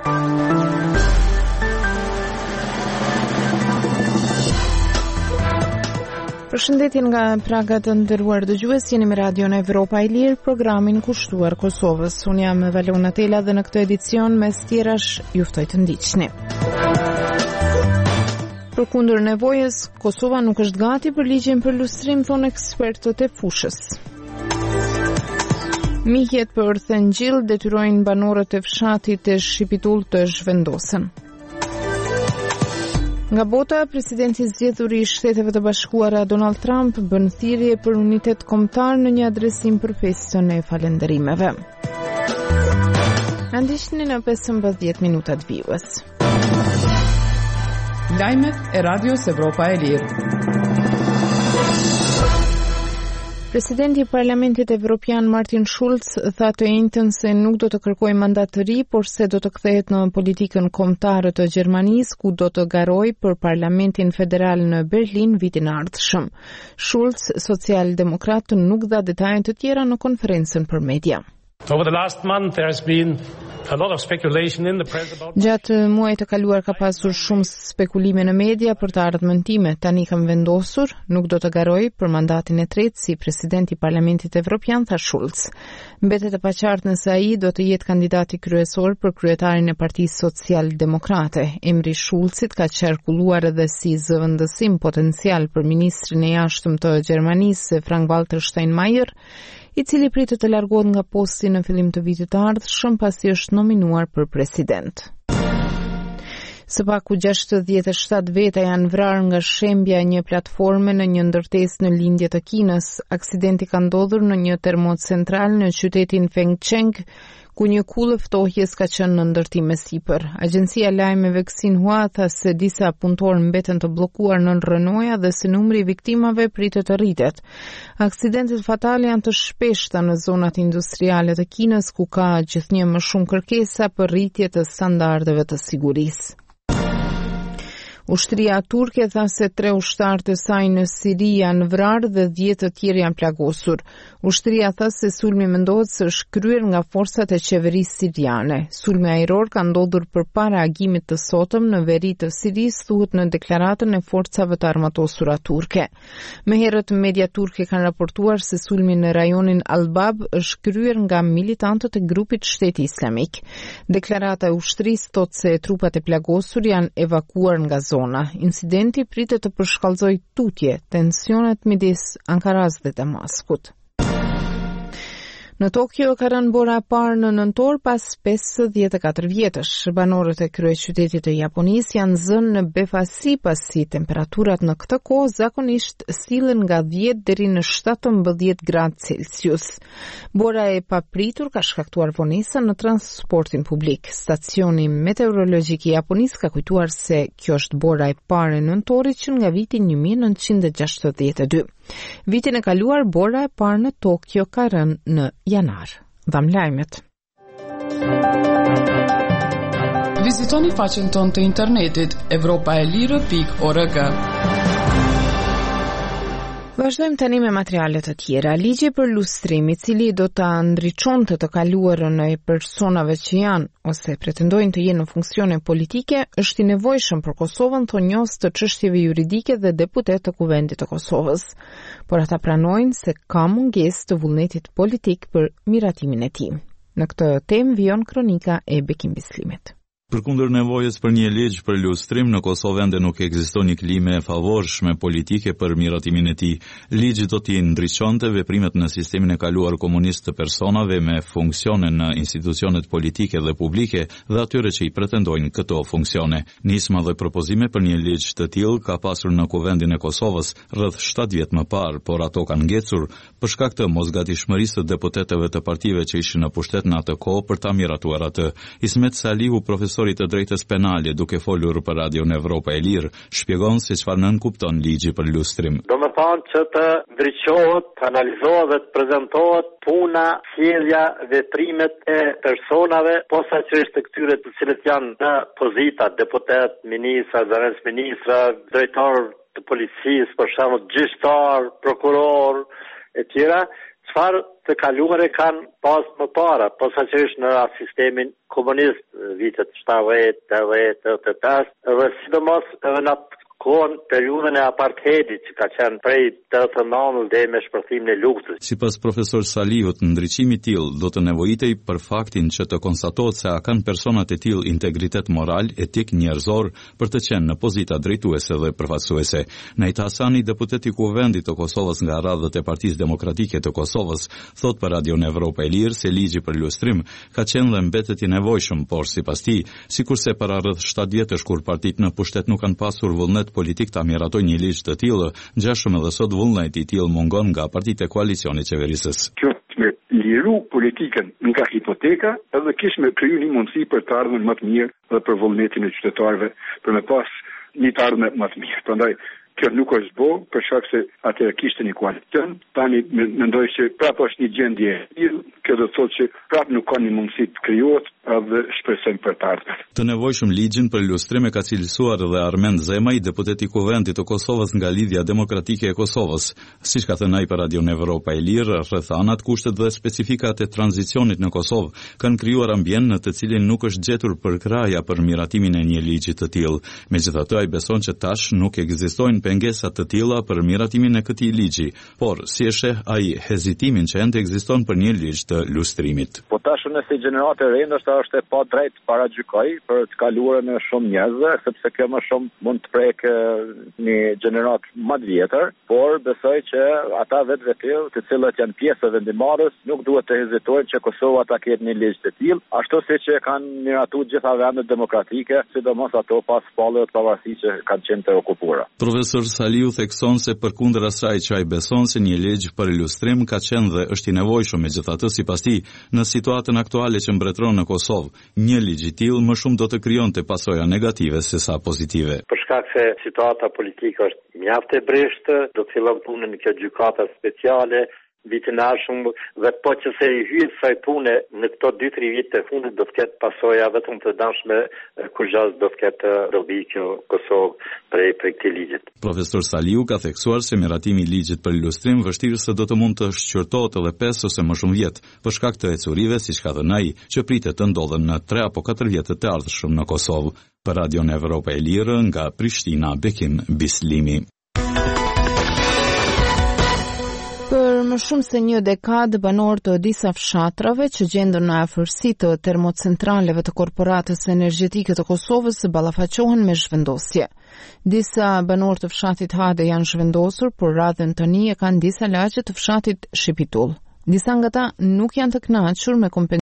Përshëndetje nga Praga të nderuar dëgjues, jeni me Radion Evropa e Lirë, programin kushtuar Kosovës. Unë jam Valona Tela dhe në këtë edicion mes tjerash ju ftoj të ndiqni. Përkundër nevojës, Kosova nuk është gati për ligjin për lustrim, thonë ekspertët e fushës. Miqjet për Thengjill detyrojnë banorët e fshatit të Shqipitull të zhvendosen. Nga bota, presidenti zgjedhur i Shteteve të Bashkuara Donald Trump bën thirrje për unitet kombëtar në një adresim për festën e falënderimeve. Na ndiqni në 15 minutat vijues. Lajmet e Radios Evropa e Lirë. Presidenti i Parlamentit Evropian Martin Schulz tha të njëjtën se nuk do të kërkojë mandat të ri, por se do të kthehet në politikën kombëtare të Gjermanisë, ku do të garojë për Parlamentin Federal në Berlin vitin e ardhshëm. Schulz, social-demokrat, nuk dha detaje të tjera në konferencën për media. Over the last month there has been a lot of speculation in the press about... Gjatë muajit të kaluar ka pasur shumë spekulime në media për të ardhmen time. Tani kam vendosur, nuk do të garoj për mandatin e tretë si president i Parlamentit Evropian, tha Schulz. Mbetet e paqartë nëse ai do të jetë kandidati kryesor për kryetarin e Partisë Social-Demokrate. Emri Schulzit ka qarkulluar edhe si zëvendësim potencial për ministrin e jashtëm të Gjermanisë, Frank-Walter Steinmeier, i cili pritet të largohet nga posti në fillim të vitit të ardhshëm pasi është nominuar për president. Së paku 67 veta janë vrarë nga shembja e një platforme në një ndërtesë në lindje të Kinës. Aksidenti ka ndodhur në një termos central në qytetin Fengcheng, ku një kullë ftohjes ka qenë në ndërtim me sipër. Agjencia e lajmeve Xinhua tha se disa punëtorë mbeten të bllokuar nën rrënoja dhe se numri i viktimave pritet të rritet. Aksidentet fatale janë të shpeshta në zonat industriale të Kinës, ku ka gjithnjë më shumë kërkesa për rritje të standardeve të sigurisë. Ushtria turke tha se 3 ushtarë të saj në Siri janë vrarë dhe 10 të tjerë janë plagosur. Ushtria tha se sulmi mendohet se është kryer nga forcat e qeverisë siriane. Sulmi ajror ka ndodhur përpara agimit të sotëm në veri të Sirisë, thuhet në deklaratën e forcave të armatosura turke. Më herët media turke kanë raportuar se sulmi në rajonin Al-Bab është kryer nga militantët e grupit Shteti Islamik. Deklarata e ushtrisë thotë se trupat e plagosur janë evakuar nga zona. Incidenti pritet të përshkallëzojë tutje tensionet midis Ankaras dhe Damaskut. Në Tokyo ka rënë bora e parë në nëntor pas 54 vjetësh. Banorët e kryeqytetit të Japonisë janë zënë në befasi pasi temperaturat në këtë kohë zakonisht sillen nga 10 deri në 17 gradë Celsius. Bora e papritur ka shkaktuar vonesa në transportin publik. Stacioni meteorologjik i Japonisë ka kujtuar se kjo është bora e parë e nëntorit që nga viti 1962. Vitin e kaluar, bora e parë në Tokyo ka rënë në janar. Dham lajmet. Vizitoni faqen tonë të internetit europaelire.org. Vazhdojmë tani me materialet të tjera. Ligji për lustrim, i cili do ta ndriçonte të kaluarën e personave që janë ose pretendojnë të jenë në funksione politike, është i nevojshëm për Kosovën, thonë njohës të çështjeve juridike dhe deputet të Kuvendit të Kosovës. Por ata pranojnë se ka mungesë të vullnetit politik për miratimin e tij. Në këtë temë vijon kronika e Bekim Bislimit. Përkundër nevojës për një ligj për lustrim, në Kosovë ende nuk ekziston një klime e favorshme politike për miratimin e tij. Ligji do t'i ndriçonte veprimet në sistemin e kaluar komunist të personave me funksione në institucionet politike dhe publike dhe atyre që i pretendojnë këto funksione. Nisma dhe propozime për një ligj të tillë ka pasur në Kuvendin e Kosovës rreth 7 vjet më parë, por ato kanë ngecur për shkak të mosgatishmërisë të deputetëve të partive që ishin në pushtet në atë kohë për ta miratuar atë. Ismet Salihu, profesor të drejtës penale, duke folur për Radion Evropa e Lirë, shpjegon se çfarë nënkupton ligji për lustrim. Domethënë që të ndriçohet, të analizohet dhe të prezantohet puna, sjellja, veprimet e personave, posaçërisht të këtyre të cilët janë në pozita, deputet, ministra, zëvendës ministra, drejtor të policisë, për shembull gjyqtar, prokuror, e tjera, çfarë të kaluar e kanë pas më para, posaçërisht në sistemin komunist vitet 70, 80, 85, dhe sidomos edhe në kohën periudhën e apartheidit që ka qenë prej 89 deri me shpërthimin e luftës. Sipas profesor Saliut, ndriçimi i tillë do të nevojitej për faktin që të konstatohet se a kanë personat e tillë integritet moral, etik, njerëzor për të qenë në pozita drejtuese dhe përfaqësuese. Najt Hasani, deputet i Kuvendit të Kosovës nga radhët e Partisë Demokratike të Kosovës, thot për Radion Evropa e Lirë se ligji për lustrim ka qenë dhe mbetet i nevojshëm, por sipas tij, sikurse para rreth 7 vjetësh kur partitë në pushtet nuk kanë pasur vullnet politik ta miratojnë një ligj të tillë, ngjashëm edhe sot vullneti i tillë mungon nga partitë e koalicionit qeverisës. Kjo me liru politikën nga hipoteka, edhe kish me kriju një mundësi për të ardhmen më të mirë dhe për vullnetin e qytetarëve, për me pas një të ardhme më të mirë. Prandaj kjo nuk është bo, për shkak se atëherë kishte një koalicion, tani mendoj që prapë është një gjendje e tillë, kjo do të thotë që prapë nuk ka një mundësi të krijohet edhe shpresojmë për të ardhmen. Të nevojshëm ligjin për lustrim e ka cilësuar edhe Armend Zemaj, deputet i Kuvendit të Kosovës nga Lidhja Demokratike e Kosovës. Siç ka thënë ai për Radion Evropa e Lirë, rreth anat, kushtet dhe specifikat e tranzicionit në Kosovë kanë krijuar ambient në të cilin nuk është gjetur përkraja për miratimin e një ligji të tillë. Megjithatë, ai beson që tash nuk ekzistojnë pengesa të tilla për miratimin e këtij ligji, por si e sheh ai hezitimin që ende ekziston për një ligj të lustrimit. Po tash nëse gjenerata e re ndoshta është e pa drejt paragjykoj për të kaluarën e shumë njerëzve, sepse kjo më shumë mund të prekë një gjenerat më të vjetër, por besoj që ata vetvetill, të cilët janë pjesë e vendimarrës, nuk duhet të hezitojnë që Kosova ta ketë një ligj të tillë, ashtu siç e kanë miratuar gjitha vendet demokratike, sidomos ato pas shpalljes të pavarësisë që kanë qenë të okupuara. Profesor Saliu thekson se përkundër asaj që ai beson se një ligj për ilustrim ka qenë dhe është i nevojshëm, megjithatë sipas tij, në situatën aktuale që mbretëron në Kosovë, një ligj i tillë më shumë do të krijonte pasoja negative se sa pozitive. Për shkak se situata politike është mjaft e breshtë, do të fillon punën në kjo gjykata speciale vitin e ardhshëm, dhe po që se i hyjë kësaj pune në këto 2-3 vite të fundit do të ketë pasoja vetëm të dëmshme, kur gjatë do të ketë dobi kjo Kosovë prej këtij ligjit. Profesor Saliu ka theksuar se miratimi i ligjit për ilustrim vështirë se do të mund të shqyrtohet edhe 5 ose më shumë vjet, për shkak të ecurive, siç ka thënë ai, që pritet të ndodhen në 3 apo 4 vjetët e ardhshëm në Kosovë. Për Radion Evropa e Lirë nga Prishtina, Bekim Bislimi. Për më shumë se një dekadë, banorë të disa fshatrave që gjenden në afërsi të termocentraleve të Korporatës Energjetike të Kosovës ballafaqohen me zhvendosje. Disa banorë të fshatit Hade janë zhvendosur, por radhën tani e kanë disa lagje të fshatit Shipitull. Disa nga ta nuk janë të kënaqur me